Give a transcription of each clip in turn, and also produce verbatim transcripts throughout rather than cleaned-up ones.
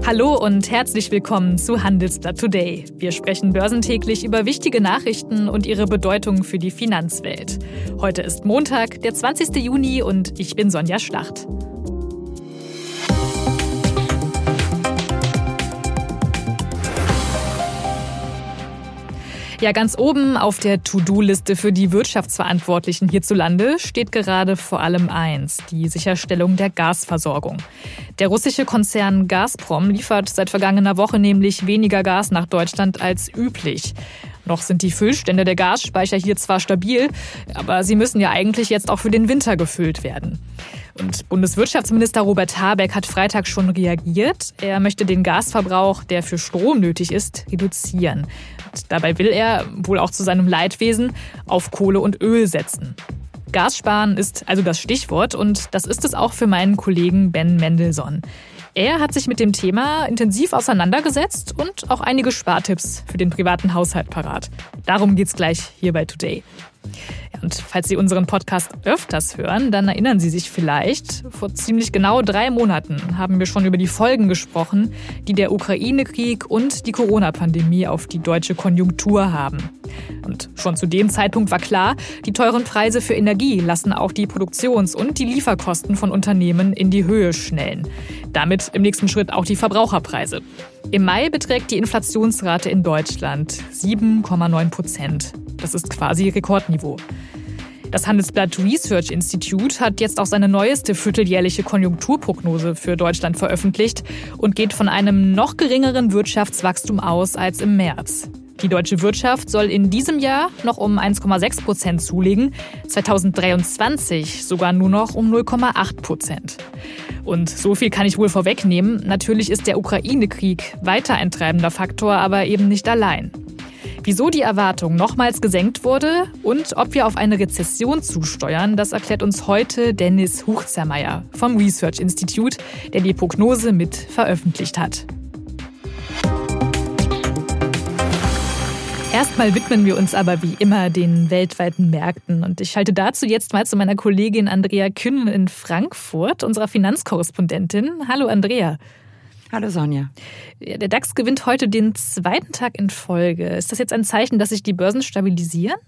Hallo und herzlich willkommen zu Handelsblatt Today. Wir sprechen börsentäglich über wichtige Nachrichten und ihre Bedeutung für die Finanzwelt. Heute ist Montag, der zwanzigsten Juni und ich bin Sonja Schlacht. Ja, ganz oben auf der To-Do-Liste für die Wirtschaftsverantwortlichen hierzulande steht gerade vor allem eins: die Sicherstellung der Gasversorgung. Der russische Konzern Gazprom liefert seit vergangener Woche nämlich weniger Gas nach Deutschland als üblich. Noch sind die Füllstände der Gasspeicher hier zwar stabil, aber sie müssen ja eigentlich jetzt auch für den Winter gefüllt werden. Und Bundeswirtschaftsminister Robert Habeck hat Freitag schon reagiert. Er möchte den Gasverbrauch, der für Strom nötig ist, reduzieren. Und dabei will er, wohl auch zu seinem Leidwesen, auf Kohle und Öl setzen. Gas sparen ist also das Stichwort und das ist es auch für meinen Kollegen Ben Mendelsohn. Er hat sich mit dem Thema intensiv auseinandergesetzt und auch einige Spartipps für den privaten Haushalt parat. Darum geht's gleich hier bei Today. Ja, und falls Sie unseren Podcast öfters hören, dann erinnern Sie sich vielleicht, vor ziemlich genau drei Monaten haben wir schon über die Folgen gesprochen, die der Ukraine-Krieg und die Corona-Pandemie auf die deutsche Konjunktur haben. Und schon zu dem Zeitpunkt war klar, die teuren Preise für Energie lassen auch die Produktions- und die Lieferkosten von Unternehmen in die Höhe schnellen. Damit im nächsten Schritt auch die Verbraucherpreise. Im Mai beträgt die Inflationsrate in Deutschland sieben Komma neun Prozent. Das ist quasi Rekordniveau. Das Handelsblatt Research Institute hat jetzt auch seine neueste vierteljährliche Konjunkturprognose für Deutschland veröffentlicht und geht von einem noch geringeren Wirtschaftswachstum aus als im März. Die deutsche Wirtschaft soll in diesem Jahr noch um eins Komma sechs Prozent zulegen, zweitausenddreiundzwanzig sogar nur noch um null Komma acht Prozent. Und so viel kann ich wohl vorwegnehmen. Natürlich ist der Ukraine-Krieg weiter ein treibender Faktor, aber eben nicht allein. Wieso die Erwartung nochmals gesenkt wurde und ob wir auf eine Rezession zusteuern, das erklärt uns heute Dennis Huchzermeier vom Research Institute, der die Prognose mit veröffentlicht hat. Erstmal widmen wir uns aber wie immer den weltweiten Märkten. Und ich schalte dazu jetzt mal zu meiner Kollegin Andrea Kühn in Frankfurt, unserer Finanzkorrespondentin. Hallo Andrea. Hallo Sonja. Der DAX gewinnt heute den zweiten Tag in Folge. Ist das jetzt ein Zeichen, dass sich die Börsen stabilisieren?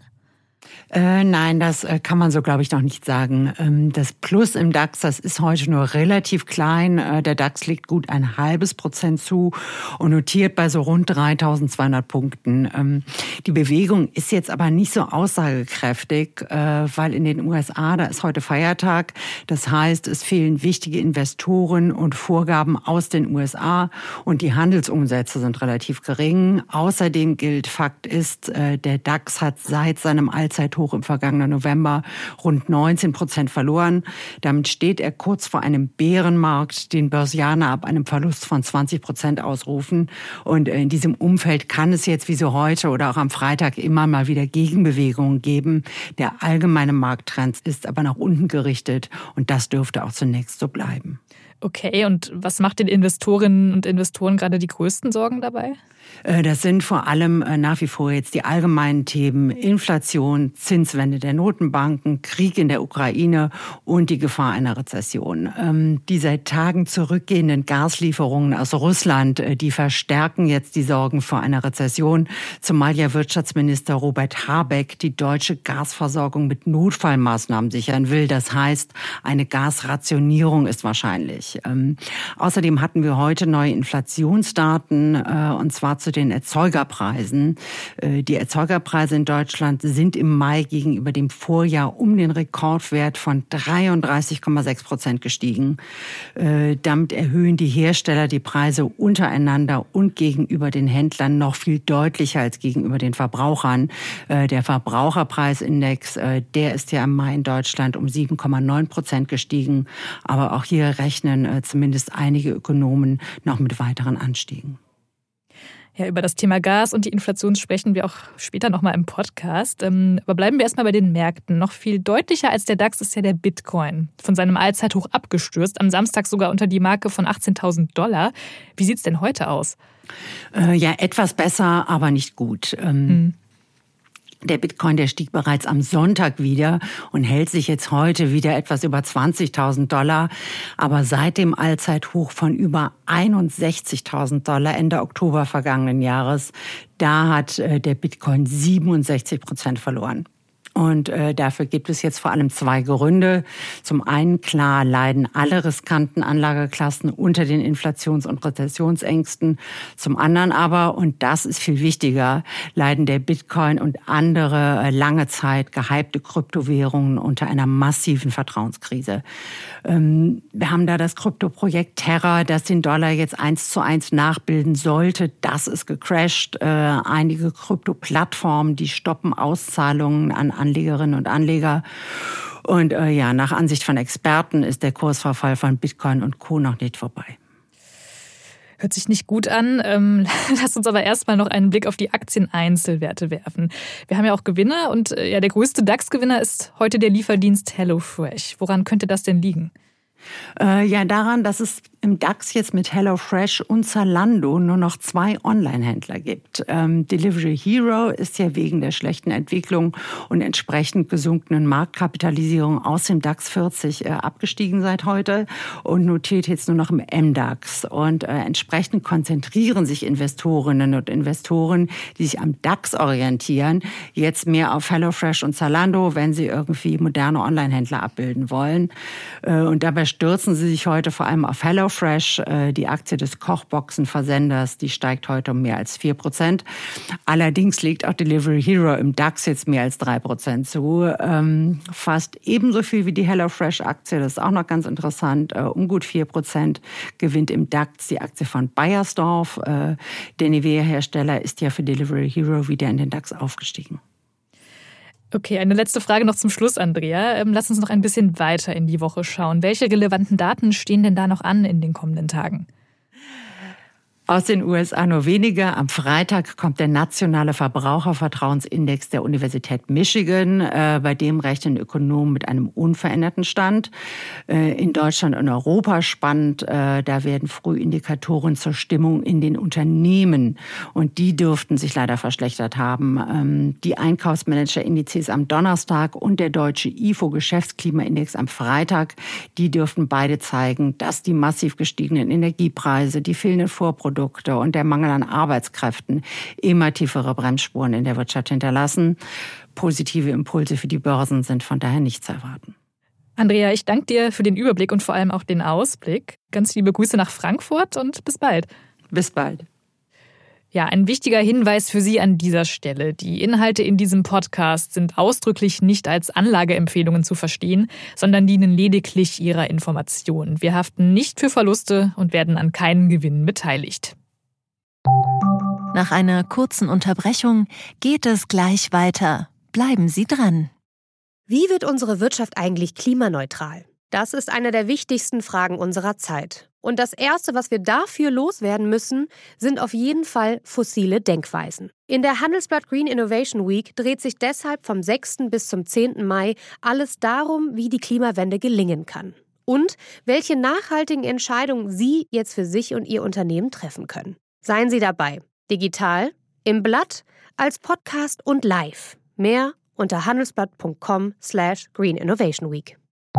Äh, nein, das äh, kann man so, glaube ich, noch nicht sagen. Ähm, das Plus im DAX, das ist heute nur relativ klein. Äh, der DAX legt gut ein halbes Prozent zu und notiert bei so rund dreitausendzweihundert Punkten. Ähm, die Bewegung ist jetzt aber nicht so aussagekräftig, äh, weil in den U S A, da ist heute Feiertag. Das heißt, es fehlen wichtige Investoren und Vorgaben aus den U S A und die Handelsumsätze sind relativ gering. Außerdem gilt, Fakt ist, äh, der DAX hat seit seinem Allzeithoch im vergangenen November rund neunzehn Prozent verloren. Damit steht er kurz vor einem Bärenmarkt, den Börsianer ab einem Verlust von zwanzig Prozent ausrufen. Und in diesem Umfeld kann es jetzt wie so heute oder auch am Freitag immer mal wieder Gegenbewegungen geben. Der allgemeine Markttrend ist aber nach unten gerichtet und das dürfte auch zunächst so bleiben. Okay, und was macht den Investorinnen und Investoren gerade die größten Sorgen dabei? Das sind vor allem nach wie vor jetzt die allgemeinen Themen Inflation, Zinswende der Notenbanken, Krieg in der Ukraine und die Gefahr einer Rezession. Die seit Tagen zurückgehenden Gaslieferungen aus Russland, die verstärken jetzt die Sorgen vor einer Rezession, zumal ja Wirtschaftsminister Robert Habeck die deutsche Gasversorgung mit Notfallmaßnahmen sichern will. Das heißt, eine Gasrationierung ist wahrscheinlich. Außerdem hatten wir heute neue Inflationsdaten, und zwar zu den Erzeugerpreisen. Die Erzeugerpreise in Deutschland sind im Mai gegenüber dem Vorjahr um den Rekordwert von dreiunddreißig Komma sechs Prozent gestiegen. Damit erhöhen die Hersteller die Preise untereinander und gegenüber den Händlern noch viel deutlicher als gegenüber den Verbrauchern. Der Verbraucherpreisindex, der ist ja im Mai in Deutschland um sieben Komma neun Prozent gestiegen. Aber auch hier rechnen zumindest einige Ökonomen noch mit weiteren Anstiegen. Ja, über das Thema Gas und die Inflation sprechen wir auch später nochmal im Podcast. Aber bleiben wir erstmal bei den Märkten. Noch viel deutlicher als der DAX ist ja der Bitcoin. Von seinem Allzeithoch abgestürzt, am Samstag sogar unter die Marke von achtzehntausend Dollar. Wie sieht's denn heute aus? Äh, ja, etwas besser, aber nicht gut. Ähm, hm. Der Bitcoin, der stieg bereits am Sonntag wieder und hält sich jetzt heute wieder etwas über zwanzigtausend Dollar. Aber seit dem Allzeithoch von über einundsechzigtausend Dollar Ende Oktober vergangenen Jahres, da hat der Bitcoin siebenundsechzig Prozent verloren. Und äh, dafür gibt es jetzt vor allem zwei Gründe. Zum einen, klar, leiden alle riskanten Anlageklassen unter den Inflations- und Rezessionsängsten. Zum anderen aber, und das ist viel wichtiger, leiden der Bitcoin und andere äh, lange Zeit gehypte Kryptowährungen unter einer massiven Vertrauenskrise. Ähm, wir haben da das Kryptoprojekt Terra, das den Dollar jetzt eins zu eins nachbilden sollte. Das ist gecrashed. Äh, einige Krypto-Plattformen, die stoppen Auszahlungen an Anlegerinnen und Anleger. Und äh, ja, nach Ansicht von Experten ist der Kursverfall von Bitcoin und Co. noch nicht vorbei. Hört sich nicht gut an. Ähm, lass uns aber erstmal noch einen Blick auf die Aktieneinzelwerte werfen. Wir haben ja auch Gewinner und äh, ja, der größte DAX-Gewinner ist heute der Lieferdienst HelloFresh. Woran könnte das denn liegen? Äh, ja, daran, dass es im DAX jetzt mit HelloFresh und Zalando nur noch zwei Online-Händler gibt. Ähm, Delivery Hero ist ja wegen der schlechten Entwicklung und entsprechend gesunkenen Marktkapitalisierung aus dem DAX vierzig äh, abgestiegen seit heute und notiert jetzt nur noch im M DAX. Und äh, entsprechend konzentrieren sich Investorinnen und Investoren, die sich am DAX orientieren, jetzt mehr auf HelloFresh und Zalando, wenn sie irgendwie moderne Online-Händler abbilden wollen. Äh, und dabei stürzen sie sich heute vor allem auf HelloFresh. HelloFresh, die Aktie des Kochboxenversenders, die steigt heute um mehr als vier Prozent. Allerdings legt auch Delivery Hero im DAX jetzt mehr als drei Prozent zu. Ähm, fast ebenso viel wie die HelloFresh-Aktie, das ist auch noch ganz interessant. Äh, um gut vier Prozent gewinnt im DAX die Aktie von Baiersdorf. Äh, der Nivea-Hersteller ist ja für Delivery Hero wieder in den DAX aufgestiegen. Okay, eine letzte Frage noch zum Schluss, Andrea. Lass uns noch ein bisschen weiter in die Woche schauen. Welche relevanten Daten stehen denn da noch an in den kommenden Tagen? Aus den U S A nur weniger. Am Freitag kommt der nationale Verbrauchervertrauensindex der Universität Michigan. Äh, bei dem rechnen Ökonomen mit einem unveränderten Stand. Äh, in Deutschland und Europa spannend. Äh, da werden Frühindikatoren zur Stimmung in den Unternehmen. Und die dürften sich leider verschlechtert haben. Ähm, die Einkaufsmanager-Indizes am Donnerstag und der deutsche I F O-Geschäftsklimaindex am Freitag, die dürften beide zeigen, dass die massiv gestiegenen Energiepreise, die fehlenden Vorprodukte und der Mangel an Arbeitskräften immer tiefere Bremsspuren in der Wirtschaft hinterlassen. Positive Impulse für die Börsen sind von daher nicht zu erwarten. Andrea, ich danke dir für den Überblick und vor allem auch den Ausblick. Ganz liebe Grüße nach Frankfurt und bis bald. Bis bald. Ja, ein wichtiger Hinweis für Sie an dieser Stelle. Die Inhalte in diesem Podcast sind ausdrücklich nicht als Anlageempfehlungen zu verstehen, sondern dienen lediglich Ihrer Information. Wir haften nicht für Verluste und werden an keinen Gewinnen beteiligt. Nach einer kurzen Unterbrechung geht es gleich weiter. Bleiben Sie dran. Wie wird unsere Wirtschaft eigentlich klimaneutral? Das ist eine der wichtigsten Fragen unserer Zeit. Und das Erste, was wir dafür loswerden müssen, sind auf jeden Fall fossile Denkweisen. In der Handelsblatt Green Innovation Week dreht sich deshalb vom sechsten bis zum zehnten Mai alles darum, wie die Klimawende gelingen kann. Und welche nachhaltigen Entscheidungen Sie jetzt für sich und Ihr Unternehmen treffen können. Seien Sie dabei. Digital, im Blatt, als Podcast und live. Mehr unter handelsblatt punkt com slash green innovation week.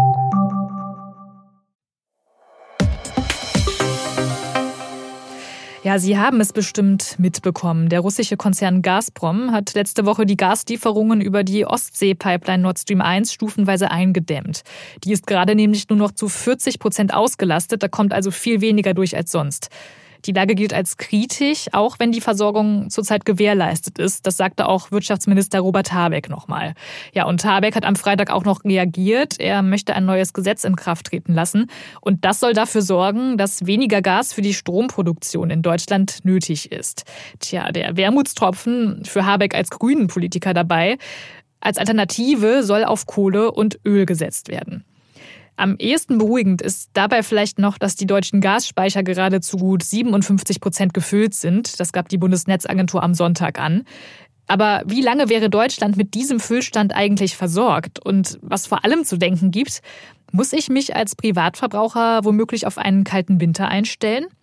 Ja, Sie haben es bestimmt mitbekommen. Der russische Konzern Gazprom hat letzte Woche die Gaslieferungen über die Ostsee-Pipeline Nord Stream eins stufenweise eingedämmt. Die ist gerade nämlich nur noch zu vierzig Prozent ausgelastet, da kommt also viel weniger durch als sonst. Die Lage gilt als kritisch, auch wenn die Versorgung zurzeit gewährleistet ist. Das sagte auch Wirtschaftsminister Robert Habeck nochmal. Ja, und Habeck hat am Freitag auch noch reagiert. Er möchte ein neues Gesetz in Kraft treten lassen. Und das soll dafür sorgen, dass weniger Gas für die Stromproduktion in Deutschland nötig ist. Tja, der Wermutstropfen für Habeck als Grünen-Politiker dabei. Als Alternative soll auf Kohle und Öl gesetzt werden. Am ehesten beruhigend ist dabei vielleicht noch, dass die deutschen Gasspeicher gerade zu gut siebenundfünfzig Prozent gefüllt sind. Das gab die Bundesnetzagentur am Sonntag an. Aber wie lange wäre Deutschland mit diesem Füllstand eigentlich versorgt? Und was vor allem zu denken gibt, muss ich mich als Privatverbraucher womöglich auf einen kalten Winter einstellen?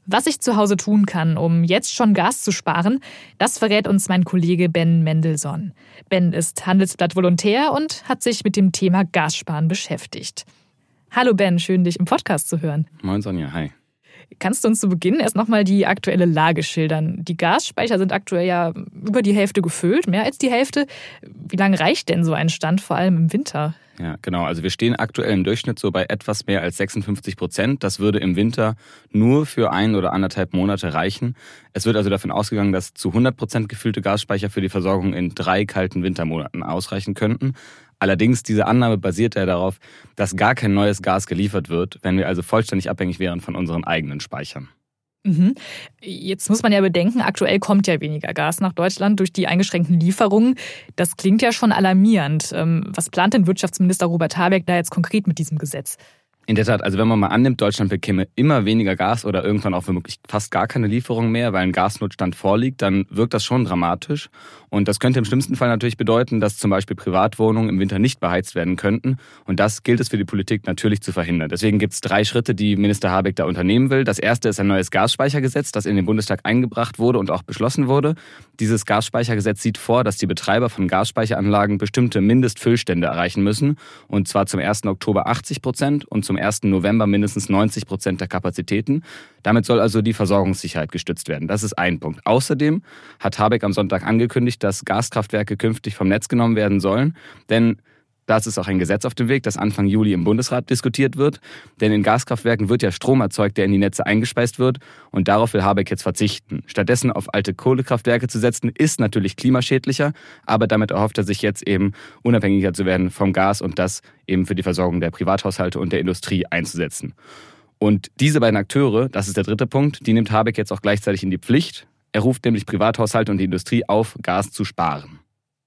Was ich zu Hause tun kann, um jetzt schon Gas zu sparen, das verrät uns mein Kollege Ben Mendelssohn. Ben ist Handelsblatt-Volontär und hat sich mit dem Thema Gassparen beschäftigt. Hallo Ben, schön, dich im Podcast zu hören. Moin Sonja, hi. Kannst du uns zu Beginn erst nochmal die aktuelle Lage schildern? Die Gasspeicher sind aktuell ja über die Hälfte gefüllt, mehr als die Hälfte. Wie lange reicht denn so ein Stand, vor allem im Winter? Ja, genau. Also wir stehen aktuell im Durchschnitt so bei etwas mehr als sechsundfünfzig Prozent. Das würde im Winter nur für ein oder anderthalb Monate reichen. Es wird also davon ausgegangen, dass zu hundert Prozent gefüllte Gasspeicher für die Versorgung in drei kalten Wintermonaten ausreichen könnten. Allerdings, diese Annahme basiert ja darauf, dass gar kein neues Gas geliefert wird, wenn wir also vollständig abhängig wären von unseren eigenen Speichern. Mhm. Jetzt muss man ja bedenken, aktuell kommt ja weniger Gas nach Deutschland durch die eingeschränkten Lieferungen. Das klingt ja schon alarmierend. Was plant denn Wirtschaftsminister Robert Habeck da jetzt konkret mit diesem Gesetz? In der Tat, also wenn man mal annimmt, Deutschland bekäme immer weniger Gas oder irgendwann auch womöglich fast gar keine Lieferung mehr, weil ein Gasnotstand vorliegt, dann wirkt das schon dramatisch. Und das könnte im schlimmsten Fall natürlich bedeuten, dass zum Beispiel Privatwohnungen im Winter nicht beheizt werden könnten. Und das gilt es für die Politik natürlich zu verhindern. Deswegen gibt es drei Schritte, die Minister Habeck da unternehmen will. Das erste ist ein neues Gasspeichergesetz, das in den Bundestag eingebracht wurde und auch beschlossen wurde. Dieses Gasspeichergesetz sieht vor, dass die Betreiber von Gasspeicheranlagen bestimmte Mindestfüllstände erreichen müssen. Und zwar zum ersten Oktober achtzig Prozent und zum ersten November mindestens neunzig Prozent der Kapazitäten. Damit soll also die Versorgungssicherheit gestützt werden. Das ist ein Punkt. Außerdem hat Habeck am Sonntag angekündigt, dass Gaskraftwerke künftig vom Netz genommen werden sollen. Denn das ist auch ein Gesetz auf dem Weg, das Anfang Juli im Bundesrat diskutiert wird. Denn in Gaskraftwerken wird ja Strom erzeugt, der in die Netze eingespeist wird. Und darauf will Habeck jetzt verzichten. Stattdessen auf alte Kohlekraftwerke zu setzen, ist natürlich klimaschädlicher. Aber damit erhofft er sich jetzt eben, unabhängiger zu werden vom Gas und das eben für die Versorgung der Privathaushalte und der Industrie einzusetzen. Und diese beiden Akteure, das ist der dritte Punkt, die nimmt Habeck jetzt auch gleichzeitig in die Pflicht. Er ruft nämlich Privathaushalte und die Industrie auf, Gas zu sparen.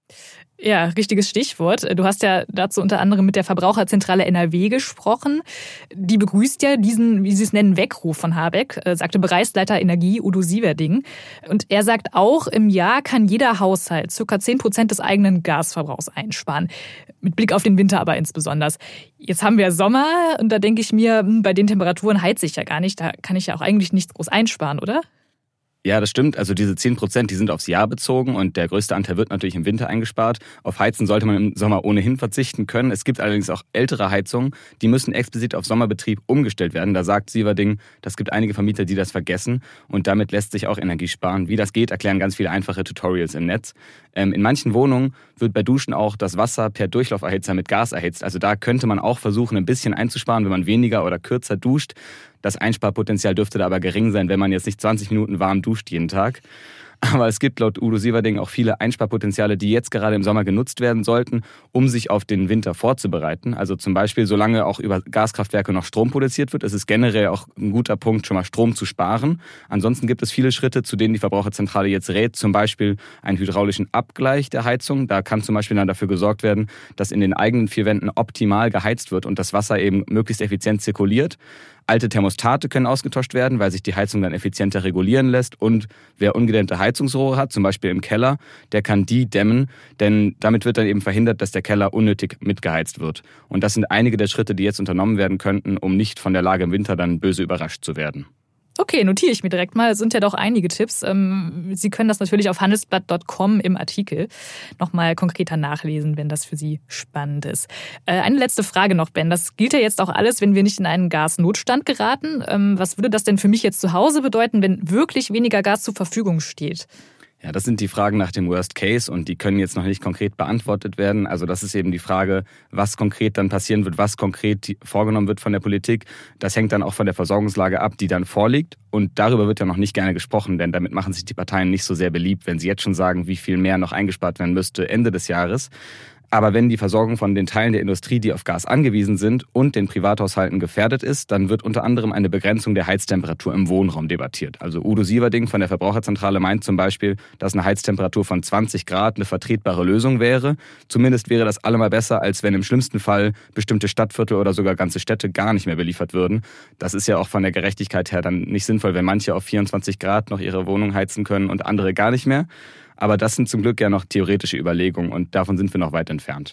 Ja, richtiges Stichwort. Du hast ja dazu unter anderem mit der Verbraucherzentrale N R W gesprochen. Die begrüßt ja diesen, wie sie es nennen, Weckruf von Habeck, sagte Bereichsleiter Energie Udo Sieverding. Und er sagt auch, im Jahr kann jeder Haushalt ca. zehn Prozent des eigenen Gasverbrauchs einsparen. Mit Blick auf den Winter aber insbesondere. Jetzt haben wir Sommer und da denke ich mir, bei den Temperaturen heize ich ja gar nicht. Da kann ich ja auch eigentlich nichts groß einsparen, oder? Ja, das stimmt. Also diese zehn Prozent, die sind aufs Jahr bezogen und der größte Anteil wird natürlich im Winter eingespart. Auf Heizen sollte man im Sommer ohnehin verzichten können. Es gibt allerdings auch ältere Heizungen, die müssen explizit auf Sommerbetrieb umgestellt werden. Da sagt Sieverding, das gibt einige Vermieter, die das vergessen und damit lässt sich auch Energie sparen. Wie das geht, erklären ganz viele einfache Tutorials im Netz. Ähm, in manchen Wohnungen wird bei Duschen auch das Wasser per Durchlauferhitzer mit Gas erhitzt. Also da könnte man auch versuchen, ein bisschen einzusparen, wenn man weniger oder kürzer duscht. Das Einsparpotenzial dürfte da aber gering sein, wenn man jetzt nicht zwanzig Minuten warm duscht jeden Tag. Aber es gibt laut Udo Sieverding auch viele Einsparpotenziale, die jetzt gerade im Sommer genutzt werden sollten, um sich auf den Winter vorzubereiten. Also zum Beispiel, solange auch über Gaskraftwerke noch Strom produziert wird, ist es generell auch ein guter Punkt, schon mal Strom zu sparen. Ansonsten gibt es viele Schritte, zu denen die Verbraucherzentrale jetzt rät, zum Beispiel einen hydraulischen Abgleich der Heizung. Da kann zum Beispiel dann dafür gesorgt werden, dass in den eigenen vier Wänden optimal geheizt wird und das Wasser eben möglichst effizient zirkuliert. Alte Thermostate können ausgetauscht werden, weil sich die Heizung dann effizienter regulieren lässt. Und wer ungedämmte Heizungsrohre hat, zum Beispiel im Keller, der kann die dämmen, denn damit wird dann eben verhindert, dass der Keller unnötig mitgeheizt wird. Und das sind einige der Schritte, die jetzt unternommen werden könnten, um nicht von der Lage im Winter dann böse überrascht zu werden. Okay, notiere ich mir direkt mal. Es sind ja doch einige Tipps. Sie können das natürlich auf handelsblatt punkt com im Artikel nochmal konkreter nachlesen, wenn das für Sie spannend ist. Eine letzte Frage noch, Ben. Das gilt ja jetzt auch alles, wenn wir nicht in einen Gasnotstand geraten. Was würde das denn für mich jetzt zu Hause bedeuten, wenn wirklich weniger Gas zur Verfügung steht? Ja, das sind die Fragen nach dem Worst Case und die können jetzt noch nicht konkret beantwortet werden. Also das ist eben die Frage, was konkret dann passieren wird, was konkret vorgenommen wird von der Politik. Das hängt dann auch von der Versorgungslage ab, die dann vorliegt. Und darüber wird ja noch nicht gerne gesprochen, denn damit machen sich die Parteien nicht so sehr beliebt, wenn sie jetzt schon sagen, wie viel mehr noch eingespart werden müsste Ende des Jahres. Aber wenn die Versorgung von den Teilen der Industrie, die auf Gas angewiesen sind und den Privathaushalten gefährdet ist, dann wird unter anderem eine Begrenzung der Heiztemperatur im Wohnraum debattiert. Also Udo Sieverding von der Verbraucherzentrale meint zum Beispiel, dass eine Heiztemperatur von zwanzig Grad eine vertretbare Lösung wäre. Zumindest wäre das allemal besser, als wenn im schlimmsten Fall bestimmte Stadtviertel oder sogar ganze Städte gar nicht mehr beliefert würden. Das ist ja auch von der Gerechtigkeit her dann nicht sinnvoll, wenn manche auf vierundzwanzig Grad noch ihre Wohnung heizen können und andere gar nicht mehr. Aber das sind zum Glück ja noch theoretische Überlegungen und davon sind wir noch weit entfernt.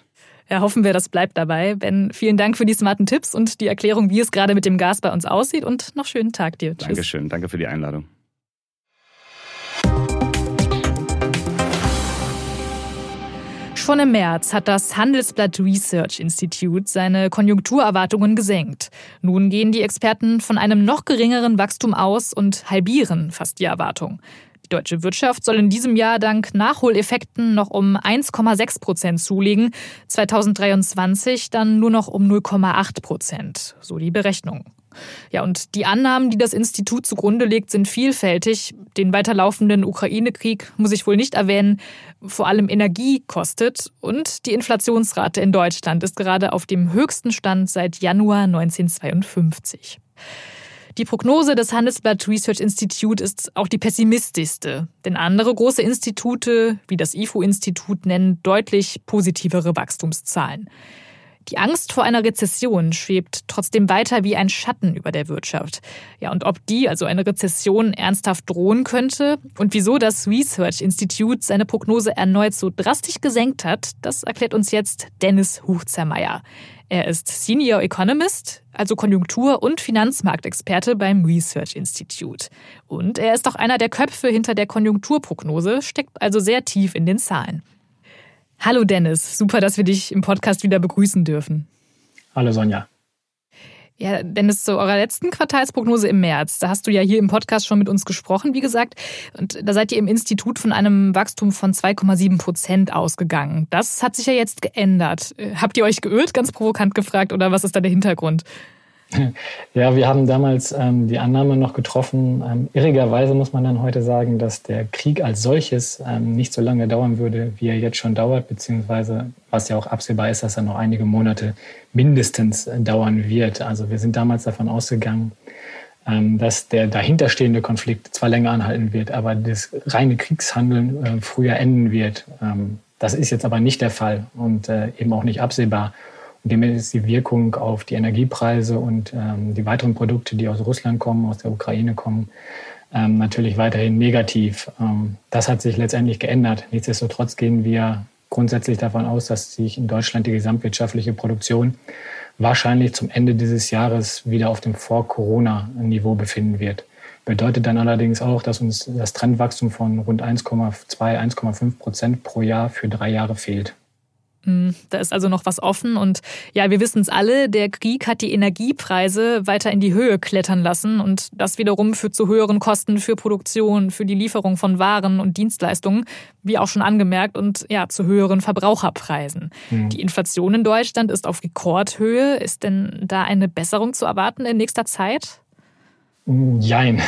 Ja, hoffen wir, das bleibt dabei. Ben, vielen Dank für die smarten Tipps und die Erklärung, wie es gerade mit dem Gas bei uns aussieht. Und noch schönen Tag dir. Tschüss. Dankeschön, danke für die Einladung. Schon im März hat das Handelsblatt Research Institute seine Konjunkturerwartungen gesenkt. Nun gehen die Experten von einem noch geringeren Wachstum aus und halbieren fast die Erwartung. Die deutsche Wirtschaft soll in diesem Jahr dank Nachholeffekten noch um eins Komma sechs Prozent zulegen, zweitausenddreiundzwanzig dann nur noch um null Komma acht Prozent, so die Berechnung. Ja, und die Annahmen, die das Institut zugrunde legt, sind vielfältig. Den weiterlaufenden Ukraine-Krieg muss ich wohl nicht erwähnen. Vor allem Energie kostet und die Inflationsrate in Deutschland ist gerade auf dem höchsten Stand seit Januar neunzehnhundertzweiundfünfzig. Die Prognose des Handelsblatt Research Institute ist auch die pessimistischste. Denn andere große Institute, wie das I F O-Institut, nennen deutlich positivere Wachstumszahlen. Die Angst vor einer Rezession schwebt trotzdem weiter wie ein Schatten über der Wirtschaft. Ja, und ob die, also eine Rezession, ernsthaft drohen könnte und wieso das Research Institute seine Prognose erneut so drastisch gesenkt hat, das erklärt uns jetzt Dennis Huchzermeier. Er ist Senior Economist, also Konjunktur- und Finanzmarktexperte beim Research Institute. Und er ist auch einer der Köpfe hinter der Konjunkturprognose, steckt also sehr tief in den Zahlen. Hallo Dennis, super, dass wir dich im Podcast wieder begrüßen dürfen. Hallo Sonja. Ja, Dennis, zu eurer letzten Quartalsprognose im März, da hast du ja hier im Podcast schon mit uns gesprochen, wie gesagt. Und da seid ihr im Institut von einem Wachstum von zwei Komma sieben Prozent ausgegangen. Das hat sich ja jetzt geändert. Habt ihr euch geirrt, ganz provokant gefragt, oder was ist da der Hintergrund? Ja, wir haben damals ähm, die Annahme noch getroffen. Ähm, irrigerweise muss man dann heute sagen, dass der Krieg als solches ähm, nicht so lange dauern würde, wie er jetzt schon dauert, beziehungsweise was ja auch absehbar ist, dass er noch einige Monate mindestens äh, dauern wird. Also wir sind damals davon ausgegangen, ähm, dass der dahinterstehende Konflikt zwar länger anhalten wird, aber das reine Kriegshandeln äh, früher enden wird. Ähm, das ist jetzt aber nicht der Fall und äh, eben auch nicht absehbar. Dem ist die Wirkung auf die Energiepreise und ähm, die weiteren Produkte, die aus Russland kommen, aus der Ukraine kommen, ähm, natürlich weiterhin negativ. Ähm, das hat sich letztendlich geändert. Nichtsdestotrotz gehen wir grundsätzlich davon aus, dass sich in Deutschland die gesamtwirtschaftliche Produktion wahrscheinlich zum Ende dieses Jahres wieder auf dem Vor-Corona-Niveau befinden wird. Bedeutet dann allerdings auch, dass uns das Trendwachstum von rund eins Komma zwei, eins Komma fünf Prozent pro Jahr für drei Jahre fehlt. Da ist also noch was offen und ja, wir wissen es alle, der Krieg hat die Energiepreise weiter in die Höhe klettern lassen und das wiederum führt zu höheren Kosten für Produktion, für die Lieferung von Waren und Dienstleistungen, wie auch schon angemerkt, und ja, zu höheren Verbraucherpreisen. Mhm. Die Inflation in Deutschland ist auf Rekordhöhe. Ist denn da eine Besserung zu erwarten in nächster Zeit? Jein.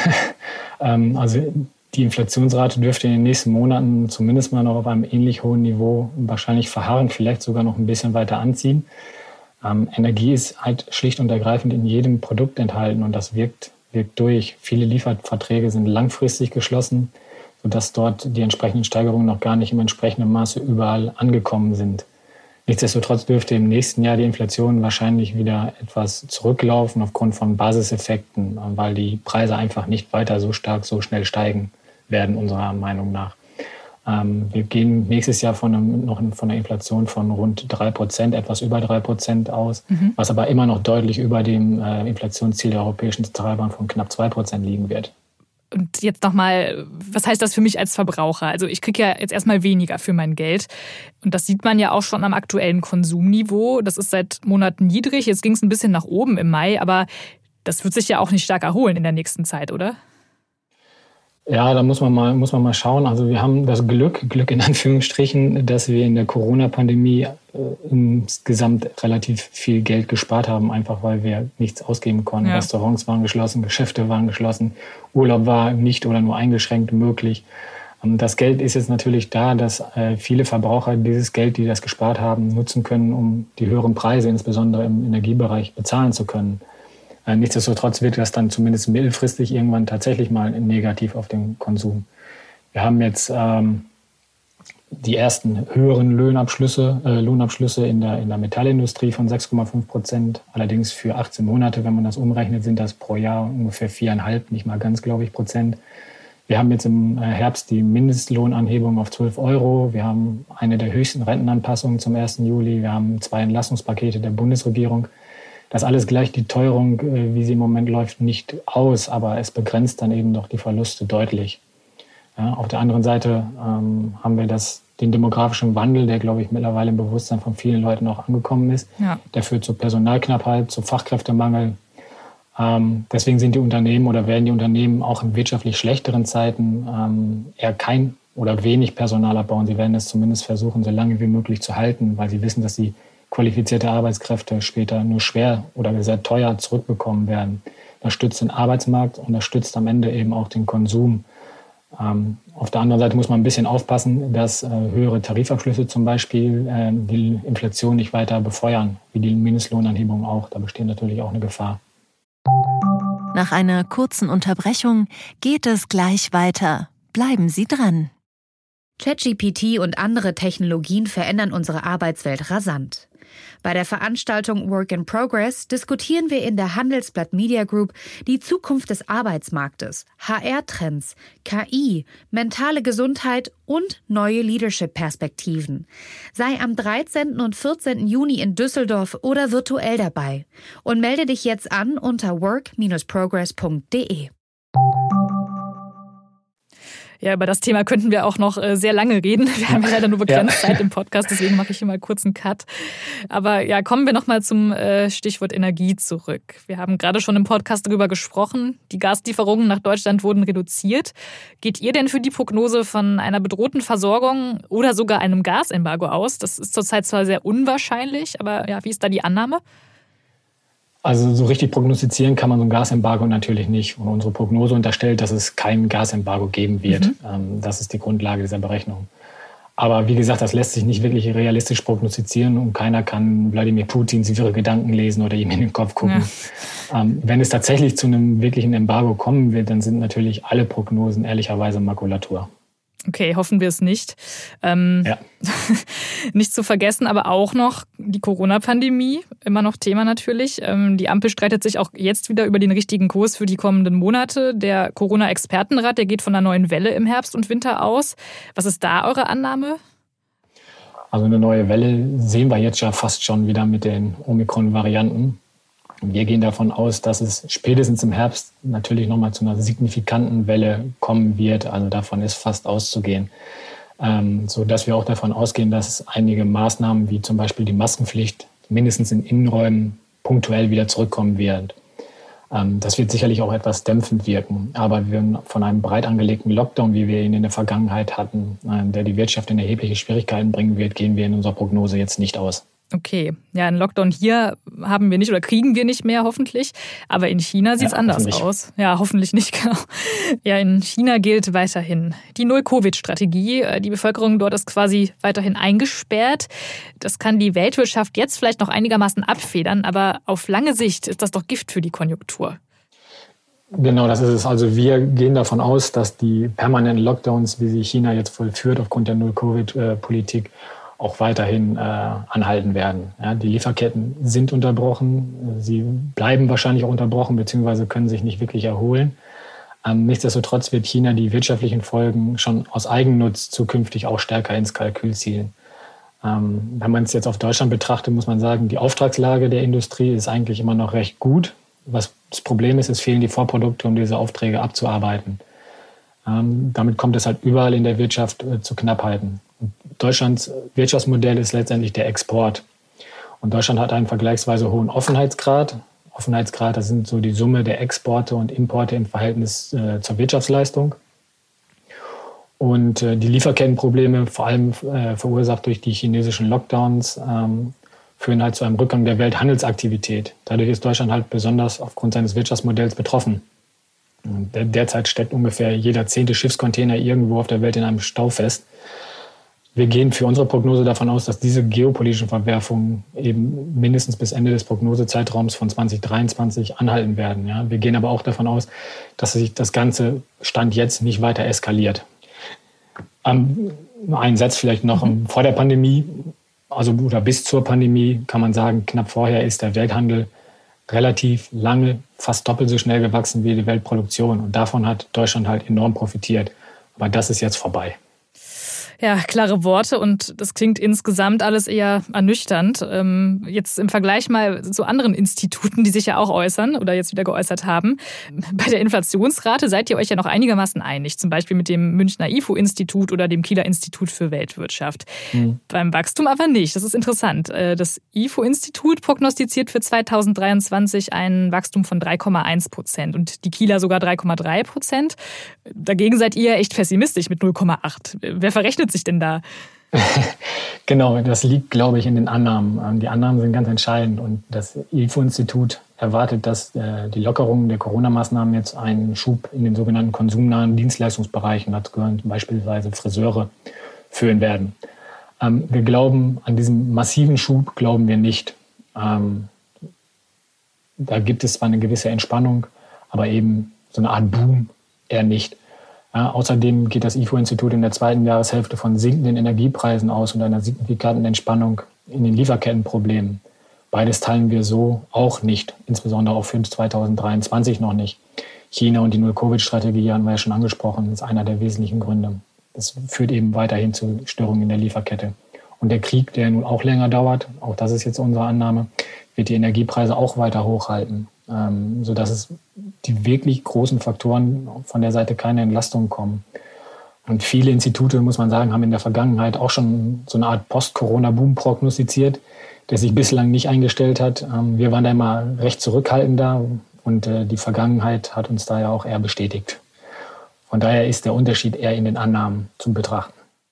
also Die Inflationsrate dürfte in den nächsten Monaten zumindest mal noch auf einem ähnlich hohen Niveau wahrscheinlich verharren, vielleicht sogar noch ein bisschen weiter anziehen. Ähm, Energie ist halt schlicht und ergreifend in jedem Produkt enthalten und das wirkt, wirkt durch. Viele Lieferverträge sind langfristig geschlossen, sodass dort die entsprechenden Steigerungen noch gar nicht im entsprechenden Maße überall angekommen sind. Nichtsdestotrotz dürfte im nächsten Jahr die Inflation wahrscheinlich wieder etwas zurücklaufen aufgrund von Basiseffekten, weil die Preise einfach nicht weiter so stark, so schnell steigen werden, unserer Meinung nach. Ähm, wir gehen nächstes Jahr von, einem, noch von einer Inflation von rund drei Prozent, etwas über drei Prozent aus, mhm. was aber immer noch deutlich über dem äh, Inflationsziel der Europäischen Zentralbank von knapp zwei Prozent liegen wird. Und jetzt nochmal, was heißt das für mich als Verbraucher? Also ich kriege ja jetzt erstmal weniger für mein Geld. Und das sieht man ja auch schon am aktuellen Konsumniveau. Das ist seit Monaten niedrig. Jetzt ging es ein bisschen nach oben im Mai, aber das wird sich ja auch nicht stark erholen in der nächsten Zeit, oder? Ja, da muss man mal, muss man mal schauen. Also wir haben das Glück, Glück in Anführungsstrichen, dass wir in der Corona-Pandemie äh, insgesamt relativ viel Geld gespart haben, einfach weil wir nichts ausgeben konnten. Ja. Restaurants waren geschlossen, Geschäfte waren geschlossen, Urlaub war nicht oder nur eingeschränkt möglich. Ähm, das Geld ist jetzt natürlich da, dass äh, viele Verbraucher dieses Geld, die das gespart haben, nutzen können, um die höheren Preise, insbesondere im Energiebereich, bezahlen zu können. Nichtsdestotrotz wird das dann zumindest mittelfristig irgendwann tatsächlich mal negativ auf den Konsum. Wir haben jetzt ähm, die ersten höheren Lohnabschlüsse, äh, Lohnabschlüsse in der, in der Metallindustrie von sechs Komma fünf Prozent. Allerdings für achtzehn Monate, wenn man das umrechnet, sind das pro Jahr ungefähr viereinhalb, nicht mal ganz, glaube ich, Prozent. Wir haben jetzt im Herbst die Mindestlohnanhebung auf zwölf Euro. Wir haben eine der höchsten Rentenanpassungen zum ersten Juli. Wir haben zwei Entlastungspakete der Bundesregierung. Das alles gleicht die Teuerung, wie sie im Moment läuft, nicht aus, aber es begrenzt dann eben doch die Verluste deutlich. Ja, auf der anderen Seite ähm, haben wir das, den demografischen Wandel, der, glaube ich, mittlerweile im Bewusstsein von vielen Leuten auch angekommen ist. Ja. Der führt zu Personalknappheit, zu Fachkräftemangel. Ähm, deswegen sind die Unternehmen oder werden die Unternehmen auch in wirtschaftlich schlechteren Zeiten ähm, eher kein oder wenig Personal abbauen. Sie werden es zumindest versuchen, so lange wie möglich zu halten, weil sie wissen, dass sie qualifizierte Arbeitskräfte später nur schwer oder sehr teuer zurückbekommen werden. Das stützt den Arbeitsmarkt und das stützt am Ende eben auch den Konsum. Ähm, auf der anderen Seite muss man ein bisschen aufpassen, dass äh, höhere Tarifabschlüsse zum Beispiel äh, die Inflation nicht weiter befeuern, wie die Mindestlohnanhebung auch. Da besteht natürlich auch eine Gefahr. Nach einer kurzen Unterbrechung geht es gleich weiter. Bleiben Sie dran. ChatGPT und andere Technologien verändern unsere Arbeitswelt rasant. Bei der Veranstaltung Work in Progress diskutieren wir in der Handelsblatt Media Group die Zukunft des Arbeitsmarktes, H R-Trends, K I, mentale Gesundheit und neue Leadership-Perspektiven. Sei am dreizehnten und vierzehnten Juni in Düsseldorf oder virtuell dabei und melde dich jetzt an unter work dash progress punkt de. Ja, über das Thema könnten wir auch noch äh, sehr lange reden. Wir haben ja leider nur begrenzt ja. Zeit im Podcast, deswegen mache ich hier mal kurz einen Cut. Aber ja, kommen wir nochmal zum äh, Stichwort Energie zurück. Wir haben gerade schon im Podcast darüber gesprochen. Die Gaslieferungen nach Deutschland wurden reduziert. Geht ihr denn für die Prognose von einer bedrohten Versorgung oder sogar einem Gasembargo aus? Das ist zurzeit zwar sehr unwahrscheinlich, aber ja, wie ist da die Annahme? Also so richtig prognostizieren kann man so ein Gasembargo natürlich nicht. Und unsere Prognose unterstellt, dass es kein Gasembargo geben wird. Mhm. Das ist die Grundlage dieser Berechnung. Aber wie gesagt, das lässt sich nicht wirklich realistisch prognostizieren und keiner kann Wladimir Putins wirre Gedanken lesen oder ihm in den Kopf gucken. Ja. Ähm, wenn es tatsächlich zu einem wirklichen Embargo kommen wird, dann sind natürlich alle Prognosen ehrlicherweise Makulatur. Okay, hoffen wir es nicht. Ähm, ja. Nicht zu vergessen, aber auch noch die Corona-Pandemie, immer noch Thema natürlich. Ähm, die Ampel streitet sich auch jetzt wieder über den richtigen Kurs für die kommenden Monate. Der Corona-Expertenrat, der geht von einer neuen Welle im Herbst und Winter aus. Was ist da eure Annahme? Also eine neue Welle sehen wir jetzt ja fast schon wieder mit den Omikron-Varianten. Wir gehen davon aus, dass es spätestens im Herbst natürlich nochmal zu einer signifikanten Welle kommen wird. Also davon ist fast auszugehen. Ähm, so dass wir auch davon ausgehen, dass es einige Maßnahmen wie zum Beispiel die Maskenpflicht mindestens in Innenräumen punktuell wieder zurückkommen wird. Ähm, das wird sicherlich auch etwas dämpfend wirken. Aber wir von einem breit angelegten Lockdown, wie wir ihn in der Vergangenheit hatten, äh, der die Wirtschaft in erhebliche Schwierigkeiten bringen wird, gehen wir in unserer Prognose jetzt nicht aus. Okay, ja, einen Lockdown hier haben wir nicht oder kriegen wir nicht mehr, hoffentlich. Aber in China sieht es ja, anders aus. Ja, hoffentlich nicht, genau. Ja, in China gilt weiterhin die Null-Covid-Strategie. Die Bevölkerung dort ist quasi weiterhin eingesperrt. Das kann die Weltwirtschaft jetzt vielleicht noch einigermaßen abfedern, aber auf lange Sicht ist das doch Gift für die Konjunktur. Genau, das ist es. Also wir gehen davon aus, dass die permanenten Lockdowns, wie sie China jetzt vollführt aufgrund der Null-Covid-Politik, auch weiterhin äh, anhalten werden. Ja, die Lieferketten sind unterbrochen, sie bleiben wahrscheinlich auch unterbrochen, beziehungsweise können sich nicht wirklich erholen. Ähm, nichtsdestotrotz wird China die wirtschaftlichen Folgen schon aus Eigennutz zukünftig auch stärker ins Kalkül ziehen. Ähm, wenn man es jetzt auf Deutschland betrachtet, muss man sagen, die Auftragslage der Industrie ist eigentlich immer noch recht gut. Was das Problem ist, es fehlen die Vorprodukte, um diese Aufträge abzuarbeiten. Ähm, damit kommt es halt überall in der Wirtschaft äh, zu Knappheiten. Deutschlands Wirtschaftsmodell ist letztendlich der Export. Und Deutschland hat einen vergleichsweise hohen Offenheitsgrad. Offenheitsgrad, das sind so die Summe der Exporte und Importe im Verhältnis äh, zur Wirtschaftsleistung. Und äh, die Lieferkettenprobleme, vor allem äh, verursacht durch die chinesischen Lockdowns, ähm, führen halt zu einem Rückgang der Welthandelsaktivität. Dadurch ist Deutschland halt besonders aufgrund seines Wirtschaftsmodells betroffen. Der, derzeit steckt ungefähr jeder zehnte Schiffscontainer irgendwo auf der Welt in einem Stau fest. Wir gehen für unsere Prognose davon aus, dass diese geopolitischen Verwerfungen eben mindestens bis Ende des Prognosezeitraums von zwanzig dreiundzwanzig anhalten werden. Ja. Wir gehen aber auch davon aus, dass sich das Ganze Stand jetzt nicht weiter eskaliert. Ähm, ein Satz vielleicht noch. Mhm. Vor der Pandemie, also oder bis zur Pandemie, kann man sagen, knapp vorher ist der Welthandel relativ lange fast doppelt so schnell gewachsen wie die Weltproduktion. Und davon hat Deutschland halt enorm profitiert. Aber das ist jetzt vorbei. Ja, klare Worte und das klingt insgesamt alles eher ernüchternd. Ähm, jetzt im Vergleich mal zu anderen Instituten, die sich ja auch äußern oder jetzt wieder geäußert haben. Bei der Inflationsrate seid ihr euch ja noch einigermaßen einig, zum Beispiel mit dem Münchner I F O-Institut oder dem Kieler Institut für Weltwirtschaft. Mhm. Beim Wachstum aber nicht. Das ist interessant. Das I F O-Institut prognostiziert für zweitausenddreiundzwanzig ein Wachstum von drei Komma eins Prozent und die Kieler sogar drei Komma drei Prozent. Dagegen seid ihr echt pessimistisch mit null Komma acht. Wer verrechnet sich denn da? Genau, das liegt, glaube ich, in den Annahmen. Die Annahmen sind ganz entscheidend und das I F O-Institut erwartet, dass die Lockerungen der Corona-Maßnahmen jetzt einen Schub in den sogenannten konsumnahen Dienstleistungsbereichen, dazu gehören beispielsweise Friseure, führen werden. Wir glauben, an diesen massiven Schub glauben wir nicht. Da gibt es zwar eine gewisse Entspannung, aber eben so eine Art Boom eher nicht. Ja, außerdem geht das I F O-Institut in der zweiten Jahreshälfte von sinkenden Energiepreisen aus und einer signifikanten Entspannung in den Lieferkettenproblemen. Beides teilen wir so auch nicht, insbesondere auch für zweitausenddreiundzwanzig noch nicht. China und die Null-Covid-Strategie haben wir ja schon angesprochen, ist einer der wesentlichen Gründe. Das führt eben weiterhin zu Störungen in der Lieferkette. Und der Krieg, der nun auch länger dauert, auch das ist jetzt unsere Annahme, wird die Energiepreise auch weiter hochhalten, ähm, sodass es die wirklich großen Faktoren von der Seite keine Entlastung kommen. Und viele Institute, muss man sagen, haben in der Vergangenheit auch schon so eine Art Post-Corona-Boom prognostiziert, der sich bislang nicht eingestellt hat. Ähm, wir waren da immer recht zurückhaltender und äh, die Vergangenheit hat uns da ja auch eher bestätigt. Von daher ist der Unterschied eher in den Annahmen zu betrachten.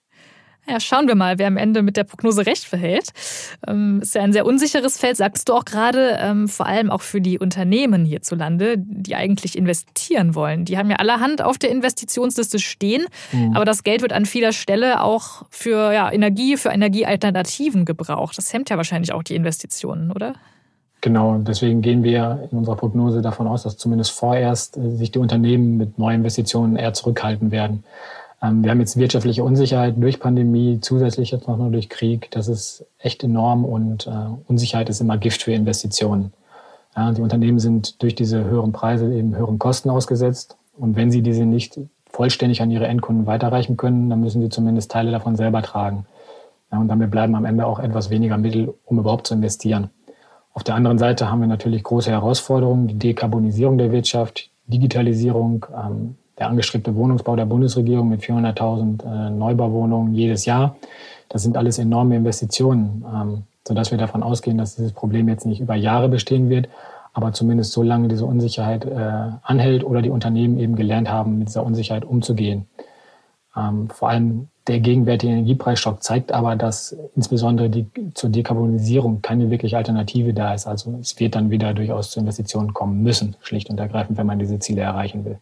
Ja, schauen wir mal, wer am Ende mit der Prognose recht behält. Ähm, ist ja ein sehr unsicheres Feld, sagtest du auch gerade, ähm, vor allem auch für die Unternehmen hierzulande, die eigentlich investieren wollen. Die haben ja allerhand auf der Investitionsliste stehen, mhm. aber das Geld wird an vieler Stelle auch für ja, Energie, für Energiealternativen gebraucht. Das hemmt ja wahrscheinlich auch die Investitionen, oder? Genau, deswegen gehen wir in unserer Prognose davon aus, dass zumindest vorerst sich die Unternehmen mit Neuinvestitionen eher zurückhalten werden. Wir haben jetzt wirtschaftliche Unsicherheit durch Pandemie, zusätzlich jetzt noch nur durch Krieg. Das ist echt enorm und äh, Unsicherheit ist immer Gift für Investitionen. Ja, die Unternehmen sind durch diese höheren Preise eben höheren Kosten ausgesetzt. Und wenn sie diese nicht vollständig an ihre Endkunden weiterreichen können, dann müssen sie zumindest Teile davon selber tragen. Ja, und damit bleiben am Ende auch etwas weniger Mittel, um überhaupt zu investieren. Auf der anderen Seite haben wir natürlich große Herausforderungen, die Dekarbonisierung der Wirtschaft, Digitalisierung, ähm, der angestrebte Wohnungsbau der Bundesregierung mit vierhunderttausend äh, Neubauwohnungen jedes Jahr. Das sind alles enorme Investitionen, ähm, sodass wir davon ausgehen, dass dieses Problem jetzt nicht über Jahre bestehen wird, aber zumindest so lange diese Unsicherheit äh, anhält oder die Unternehmen eben gelernt haben, mit dieser Unsicherheit umzugehen. Ähm, vor allem der gegenwärtige Energiepreisschock zeigt aber, dass insbesondere die, zur Dekarbonisierung keine wirkliche Alternative da ist. Also es wird dann wieder durchaus zu Investitionen kommen müssen, schlicht und ergreifend, wenn man diese Ziele erreichen will.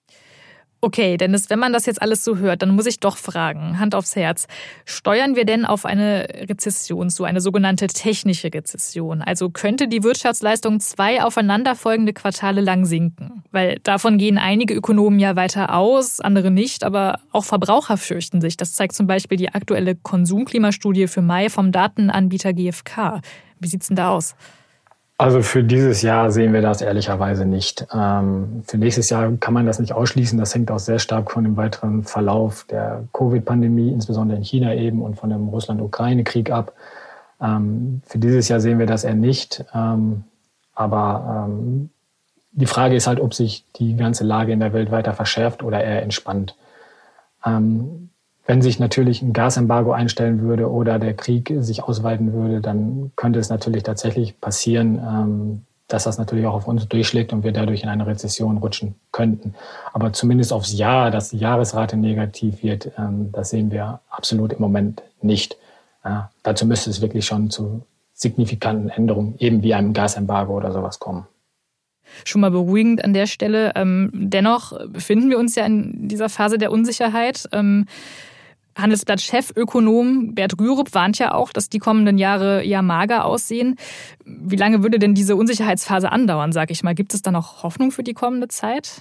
Okay, Dennis, wenn man das jetzt alles so hört, dann muss ich doch fragen, Hand aufs Herz, steuern wir denn auf eine Rezession zu, eine sogenannte technische Rezession? Also könnte die Wirtschaftsleistung zwei aufeinanderfolgende Quartale lang sinken? Weil davon gehen einige Ökonomen ja weiter aus, andere nicht, aber auch Verbraucher fürchten sich. Das zeigt zum Beispiel die aktuelle Konsumklimastudie für Mai vom Datenanbieter G F K. Wie sieht's denn da aus? Also für dieses Jahr sehen wir das ehrlicherweise nicht. Ähm, für nächstes Jahr kann man das nicht ausschließen. Das hängt auch sehr stark von dem weiteren Verlauf der Covid-Pandemie, insbesondere in China eben, und von dem Russland-Ukraine-Krieg ab. Ähm, für dieses Jahr sehen wir das eher nicht. Ähm, aber ähm, die Frage ist halt, ob sich die ganze Lage in der Welt weiter verschärft oder eher entspannt. Ähm, Wenn sich natürlich ein Gasembargo einstellen würde oder der Krieg sich ausweiten würde, dann könnte es natürlich tatsächlich passieren, dass das natürlich auch auf uns durchschlägt und wir dadurch in eine Rezession rutschen könnten. Aber zumindest aufs Jahr, dass die Jahresrate negativ wird, das sehen wir absolut im Moment nicht. Ja, dazu müsste es wirklich schon zu signifikanten Änderungen, eben wie einem Gasembargo oder sowas kommen. Schon mal beruhigend an der Stelle. Dennoch befinden wir uns ja in dieser Phase der Unsicherheit. Handelsblatt-Chefökonom Bert Rürup warnt ja auch, dass die kommenden Jahre eher mager aussehen. Wie lange würde denn diese Unsicherheitsphase andauern, sag ich mal? Gibt es da noch Hoffnung für die kommende Zeit?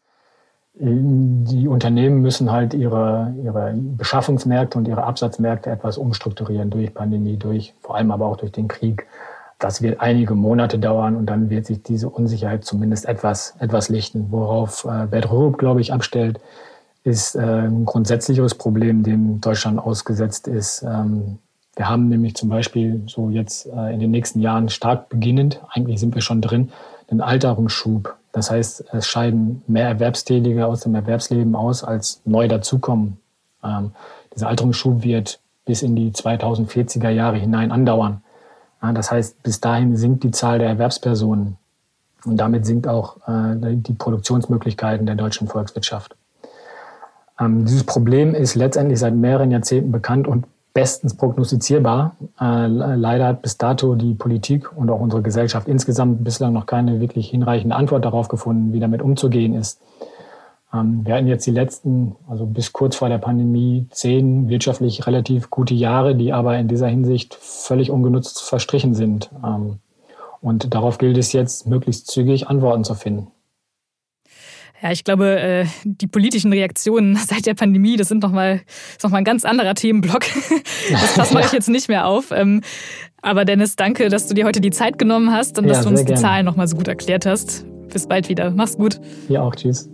Die Unternehmen müssen halt ihre, ihre Beschaffungsmärkte und ihre Absatzmärkte etwas umstrukturieren durch Pandemie, durch, vor allem aber auch durch den Krieg. das wird einige Monate dauern und dann wird sich diese Unsicherheit zumindest etwas, etwas lichten. Worauf äh, Bert Rürup, glaube ich, abstellt, ist äh, ein grundsätzlicheres Problem, dem Deutschland ausgesetzt ist. Ähm, wir haben nämlich zum Beispiel so jetzt äh, in den nächsten Jahren stark beginnend, eigentlich sind wir schon drin, einen Alterungsschub. Das heißt, es scheiden mehr Erwerbstätige aus dem Erwerbsleben aus, als neu dazukommen. Ähm, dieser Alterungsschub wird bis in die zweitausendvierziger Jahre hinein andauern. Ja, das heißt, bis dahin sinkt die Zahl der Erwerbspersonen und damit sinkt auch äh, die Produktionsmöglichkeiten der deutschen Volkswirtschaft. Ähm, dieses Problem ist letztendlich seit mehreren Jahrzehnten bekannt und bestens prognostizierbar. Äh, leider hat bis dato die Politik und auch unsere Gesellschaft insgesamt bislang noch keine wirklich hinreichende Antwort darauf gefunden, wie damit umzugehen ist. Ähm, wir hatten jetzt die letzten, also bis kurz vor der Pandemie, zehn wirtschaftlich relativ gute Jahre, die aber in dieser Hinsicht völlig ungenutzt verstrichen sind. Ähm, und darauf gilt es jetzt, möglichst zügig Antworten zu finden. Ja, ich glaube, die politischen Reaktionen seit der Pandemie, das sind noch mal, ist noch mal ein ganz anderer Themenblock. Das Fass mache ich jetzt nicht mehr auf. Aber Dennis, danke, dass du dir heute die Zeit genommen hast und ja, dass du uns die gerne. Zahlen noch mal so gut erklärt hast. Bis bald wieder. Mach's gut. Ja, auch. Tschüss.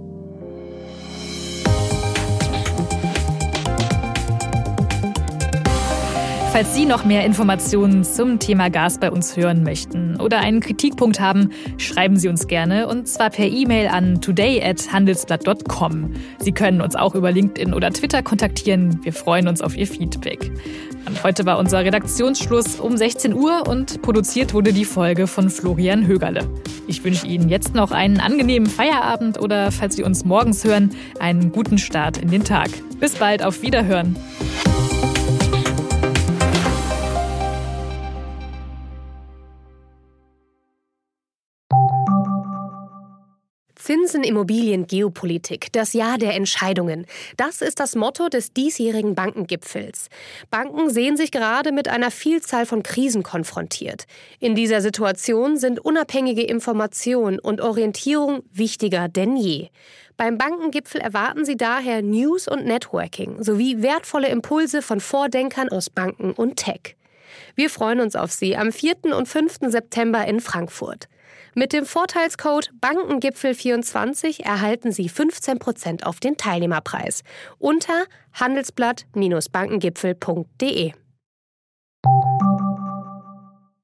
Falls Sie noch mehr Informationen zum Thema Gas bei uns hören möchten oder einen Kritikpunkt haben, schreiben Sie uns gerne und zwar per E-Mail an today at handelsblatt punkt com. Sie können uns auch über LinkedIn oder Twitter kontaktieren. Wir freuen uns auf Ihr Feedback. Und heute war unser Redaktionsschluss um sechzehn Uhr und produziert wurde die Folge von Florian Högerle. Ich wünsche Ihnen jetzt noch einen angenehmen Feierabend oder, falls Sie uns morgens hören, einen guten Start in den Tag. Bis bald, auf Wiederhören. Zinsen, Immobilien, Geopolitik, das Jahr der Entscheidungen. Das ist das Motto des diesjährigen Bankengipfels. Banken sehen sich gerade mit einer Vielzahl von Krisen konfrontiert. In dieser Situation sind unabhängige Information und Orientierung wichtiger denn je. Beim Bankengipfel erwarten Sie daher News und Networking sowie wertvolle Impulse von Vordenkern aus Banken und Tech. Wir freuen uns auf Sie am vierten und fünften September in Frankfurt. Mit dem Vorteilscode Bankengipfel vierundzwanzig erhalten Sie fünfzehn Prozent auf den Teilnehmerpreis unter handelsblatt Bindestrich bankengipfel punkt de.